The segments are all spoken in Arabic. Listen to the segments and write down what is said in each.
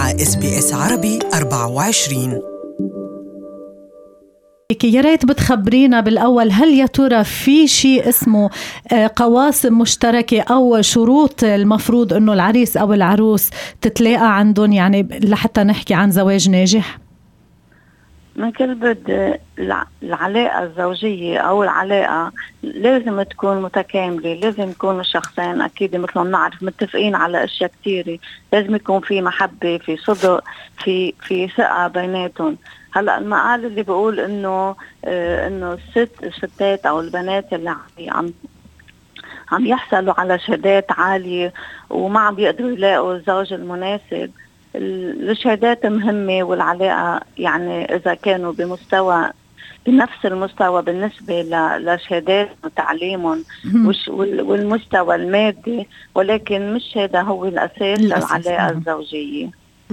مع SBS عربي 24. يا ريت بتخبرينا بالأول، هل يا ترى في شيء اسمه قواسم مشتركة أو شروط المفروض أنه العريس أو العروس تتلاقى عندهم، يعني لحتى نحكي عن زواج ناجح؟ من كل بد العلاقة الزوجية أو العلاقة لازم تكون متكاملة، لازم يكونوا الشخصين أكيد مثل ما نعرف متفقين على أشياء كتيرة، لازم يكون في محبة، في صدق، في ثقة بيناتهم. هلا المقال اللي بيقول إنه الستات أو البنات اللي عم يحصلوا على شهادات عالية وما عم بيقدروا يلاقوا الزوج المناسب، الشهادات مهمة والعلاقة يعني إذا كانوا بنفس المستوى بالنسبة لشهادات وتعليمهم والمستوى المادي، ولكن مش هذا هو الأساس للعلاقة الزوجية.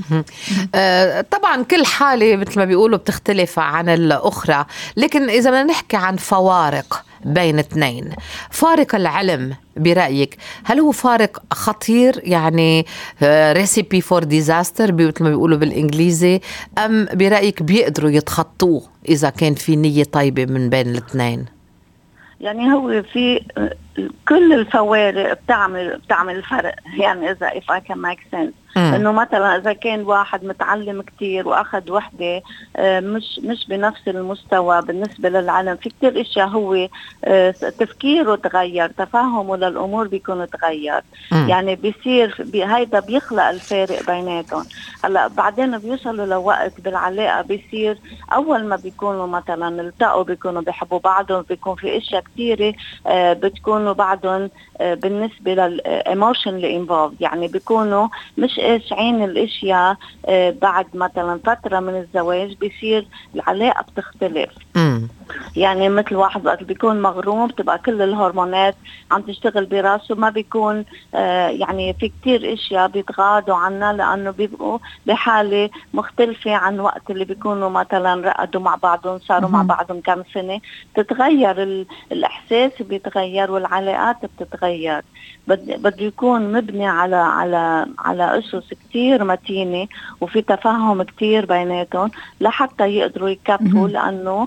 طبعا كل حالة مثل ما بيقولوا بتختلف عن الأخرى، لكن إذا بدنا نحكي عن فوارق بين اثنين، فارق العلم برأيك هل هو فارق خطير، يعني recipe for disaster مثل ما بيقولوا بالإنجليزي، أم برأيك بيقدروا يتخطوه إذا كان في نية طيبة من بين الاثنين؟ يعني هو في كل الفوارق بتعمل فرق، يعني إذا if I can make sense إنه مثلا إذا كان واحد متعلم كتير وأخذ وحدة مش بنفس المستوى بالنسبة للعلم، في كتير إشياء هو تفكيره تغير، تفهمه للأمور بيكون تغير، يعني بيصير هيدا بيخلق الفارق بيناتهم. هلا بعدين بيوصلوا لوقت بالعلاقة بيصير أول ما بيكونوا مثلا التقوا بيكونوا بيحبوا بعضهم، بيكون في إشياء كتيرة بتكونوا بعضهم بالنسبة للإيموشنالي involved، يعني بيكونوا مش قاشعين الاشياء. بعد مثلا فترة من الزواج بيصير العلاقة بتختلف. يعني مثل واحد وقت بيكون مغروم بتبقى كل الهرمونات عم تشتغل براسه، ما بيكون يعني في كتير اشياء بيتغاضوا عنها لانه بيبقوا بحالة مختلفة عن وقت اللي بيكونوا مثلا رقدوا مع بعضهم، صاروا مع بعضهم كم سنة، تتغير الاحساس بيتغير والعلاقات بتتغير. بده يكون مبني على أسس كتير متينة وفي تفاهم كتير بيناتهم لحتى يقدروا يكفوا، لأنه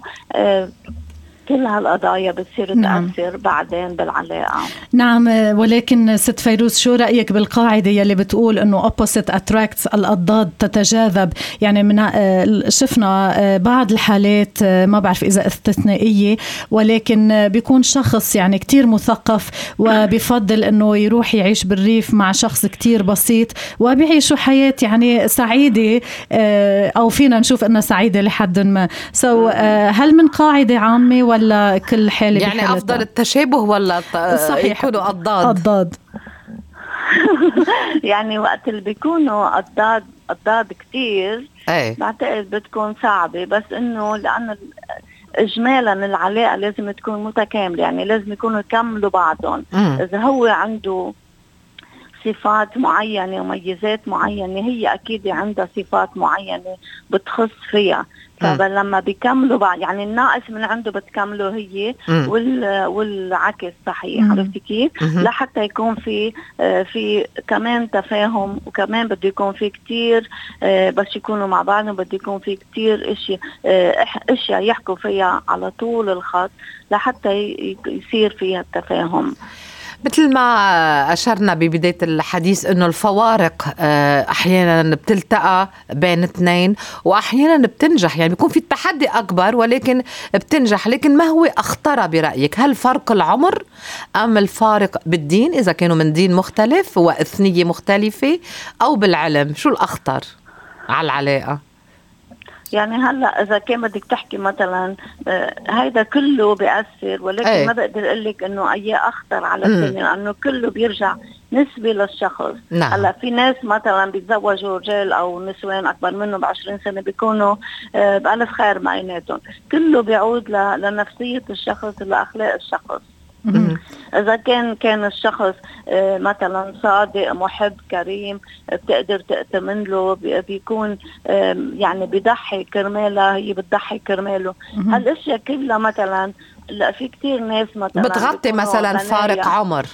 كل هالقضايا بتصير تأثر بعدين بالعلاقة. نعم، ولكن ست فيروز شو رأيك بالقاعدة يلي بتقول إنه opposite attracts، الأضداد تتجاذب؟ يعني من شفنا بعض الحالات، ما بعرف إذا استثنائية، ولكن بيكون شخص يعني كتير مثقف وبيفضل إنه يروح يعيش بالريف مع شخص كتير بسيط وبيعيشوا حياة يعني سعيدة، أو فينا نشوف إنها سعيدة لحد ما. هل من قاعدة عامة ولا كل حالة يعني بحالتها؟ أفضل التشابه ولا صحيح يكونوا أضداد؟ يعني وقت اللي بيكونوا أضداد كتير بعتقد بتكون صعبة، بس إنه لأن إجمالا العلاقة لازم تكون متكاملة، يعني لازم يكونوا يكملوا بعضهم. إذا هو عنده صفات معينة وميزات معينة، هي أكيد عندها صفات معينة بتخص فيها، فلما بيكملوا بعض يعني الناقص من عنده بتكمله هي والعكس. صحيح، عرفتي كيف؟ لحتى يكون في كمان تفاهم، وكمان بده يكون في كتير بس يكونوا مع بعض بده يكون في كتير اشياء يحكوا فيها على طول الخط لحتى يصير فيها التفاهم. مثل ما أشرنا ببداية الحديث أنه الفوارق أحيانا بتلتقى بين اثنين وأحيانا بتنجح، يعني بيكون في التحدي أكبر ولكن بتنجح. لكن ما هو أخطر برأيك؟ هل فرق العمر أم الفارق بالدين إذا كانوا من دين مختلف وإثنية مختلفة، أو بالعلم؟ شو الأخطر على العلاقة؟ يعني هلأ إذا كان بدك تحكي مثلا هيدا كله بيأثر، ولكن ما بقدر أقولك إنه أي أخطر على الثاني، لأنه كله بيرجع نسبة للشخص. هلأ في ناس مثلا بيتزوجوا رجال أو نسوان أكبر منهم ب20 سنة بيكونوا بألف خير معيناتهم، كله بيعود لنفسية الشخص لأخلاق الشخص. إذا كان الشخص مثلا صادق محب كريم بتقدر تأتمن له، بيكون يعني بيضحي كرمالها، هي بتضحي كرماله. هالاشياء كلها مثلا لا في كتير ناس مثلا بتغطي مثلا فارق عمر.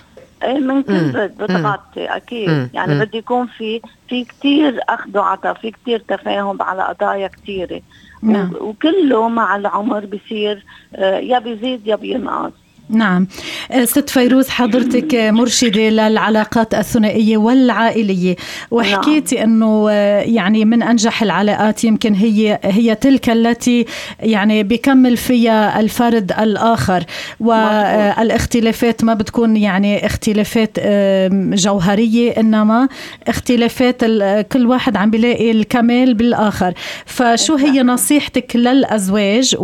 من كل بتغطي أكيد. يعني بدي يكون في كتير أخذ وعطاء، في كتير تفاهم على قضايا كتيرة. وكله مع العمر بيصير يا بيزيد يا بينقص. نعم. ست فيروز، حضرتك مرشدة للعلاقات الثنائية والعائلية، وحكيتي أنه يعني من أنجح العلاقات يمكن هي تلك التي يعني بيكمل فيها الفرد الآخر، والاختلافات ما بتكون يعني اختلافات جوهرية، إنما اختلافات كل واحد عم بيلاقي الكمال بالآخر. فشو هي نصيحتك للأزواج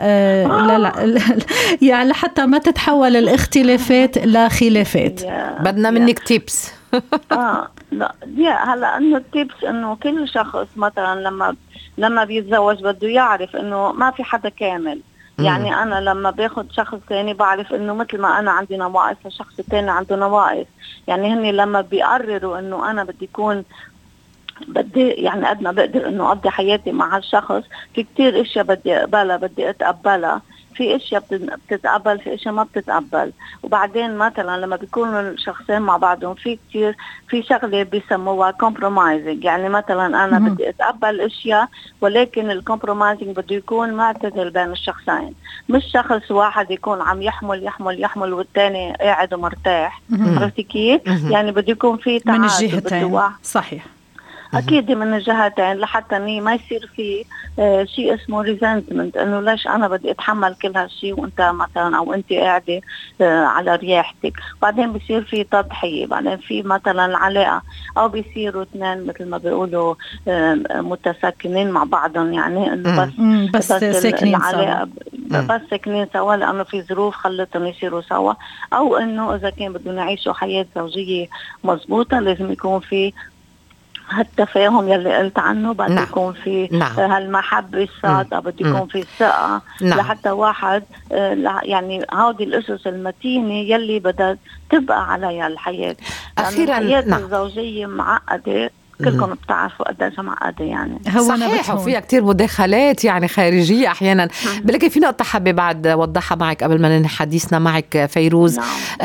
يعني حتى ما تتحول الاختلافات لخلافات؟ بدنا منك تيبس. لا هلا انه التيبس انه كل شخص مثلا لما بيتزوج بده يعرف انه ما في حدا كامل. يعني انا لما باخد شخص ثاني بعرف انه مثل ما انا عندي نواقص الشخص الثاني عنده نواقص. يعني هني لما بيقرروا انه انا بدي يعني قد ما بقدر انه اقضي حياتي مع هالشخص، في كتير اشياء بدي اقبلها بدي اتقبلها، في اشياء بتتقبل، في اشياء ما بتتقبل. وبعدين مثلا لما بيكونوا الشخصين مع بعضهم في شغله بيسموها compromising. يعني مثلا انا بدي اتقبل اشياء، ولكن الكومبرومايزنج بده يكون معتدل بين الشخصين، مش شخص واحد يكون عم يحمل والتاني قاعد ومرتاح. عرفتي كيف؟ يعني بده يكون في تعادل من الجهتين. صحيح. أكيد من الجهتين، لحتى ما يصير في شيء اسمه ريزنتمنت، إنه ليش أنا بدي أتحمل كل هالشيء وأنت مثلا أو أنت قاعدة على رياحتك. بعدين بيصير في تضحية، بعدين في مثلا علاقة أو بيصيروا اثنين مثل ما بيقولوا متساكنين مع بعضهم. يعني إنه بس ساكنين سوا، بس ساكنين سوا لأنه في ظروف خلتهم يصيروا سوا، أو إنه إذا كان بدهم يعيشوا حياة زوجية مضبوطة لازم يكون في هالتفاهم يلي قلت عنه، بده يكون في هالمحبة الصادقة، بده يكون في الثقة لحتى واحد يعني هذه الأسس المتينة يلي بدها تبقى عليها الحياة. أخيرا الحياة الزوجية معقدة، كلكم بتعرفوا قديش معقدة. يعني صحيح، وفيها كتير مداخلات يعني خارجية أحيانا. بلكن في نقطة حابة بعد وضحها معك قبل ما ننهي حديثنا معك فيروز.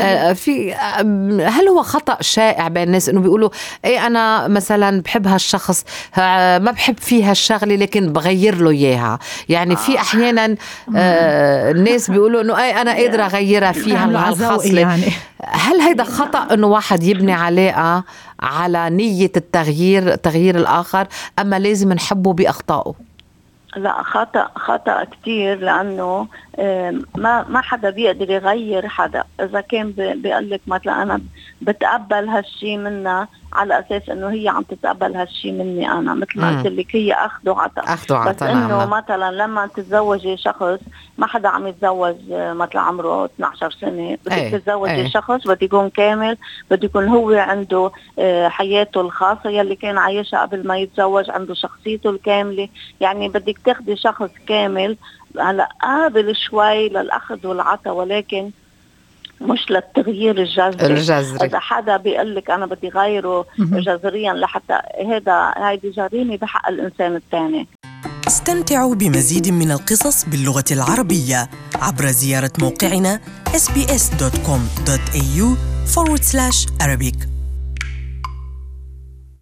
هل هو خطأ شائع بين الناس إنه بيقولوا إيه أنا مثلا بحب هالشخص ما بحب فيها الشغلة لكن بغير له إياها؟ يعني في أحيانا الناس بيقولوا إنه أي أنا قادرة أغيرها فيها هالخصلة. يعني هل هيدا خطأ إنه واحد يبني علاقة على نية تغيير الآخر، أما لازم نحبه بأخطائه؟ لا، خطأ كتير، لأنه ما حدا بيقدر يغير حدا. إذا كان بيقلك مثلا أنا بتقبل هالشي منها على أساس إنه هي عم تتقبل هالشي مني أنا، مثل ما قلت لك هي أخذ وعطاء. بس إنه مثلا لما تتزوجي شخص، ما حدا عم يتزوج مثلا عمره 12 سنة، بدك تتزوجي شخص بده يكون كامل، بده يكون هو عنده حياته الخاصة يلي كان عايشها قبل ما يتزوج، عنده شخصيته الكاملة. يعني بدك تاخدي شخص كامل هلا قابل شوي للأخذ والعطاء، ولكن مش للتغيير الجذري. إذا حدا بيقلك أنا بدي غيره جذريا لحتى هيدي جريمة بحق الإنسان الثاني. استمتعوا بمزيد من القصص باللغة العربية عبر زيارة موقعنا sbs.com.au/Arabic.